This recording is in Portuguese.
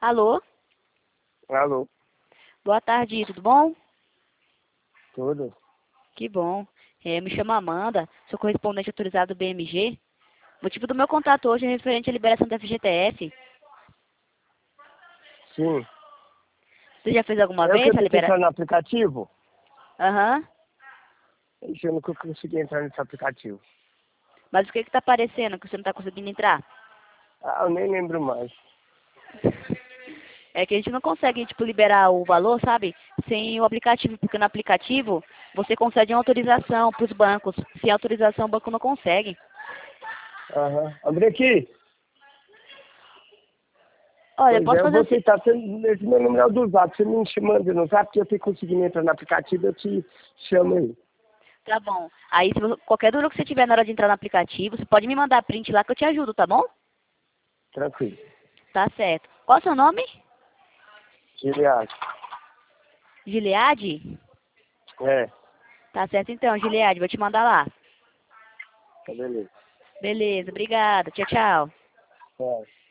Alô? Alô, Boa tarde, tudo bom? tudo? Que bom. Me chamo Amanda, sou correspondente autorizado do BMG. O motivo do meu contato hoje é referente à liberação da FGTS. Sim. Você já fez alguma É o que vez eu a tenho que liberação? entrar no aplicativo? Aham. Ixi, eu nunca consegui entrar nesse aplicativo. Mas o que está aparecendo que você não está conseguindo entrar? Ah, eu nem lembro mais. É que a gente não consegue, tipo, liberar o valor, sabe? Sem o aplicativo, porque no aplicativo você concede uma autorização para os bancos. Sem autorização o banco não consegue. Aham. Abre aqui. Olha, eu Pois é, posso eu fazer vou assim. tentar. Esse meu número é o do Zap. Você me manda no Zap, que eu tenho conseguido entrar no aplicativo, eu te chamo aí. Tá bom. Aí, qualquer dúvida que você tiver na hora de entrar no aplicativo, você pode me mandar print lá que eu te ajudo, tá bom? Tranquilo. Tá certo. Qual é o seu nome? Giliado. Gileade? É, Tá certo então, Gileade, vou te mandar lá. tá beleza. Beleza, obrigada. Tchau, tchau. É.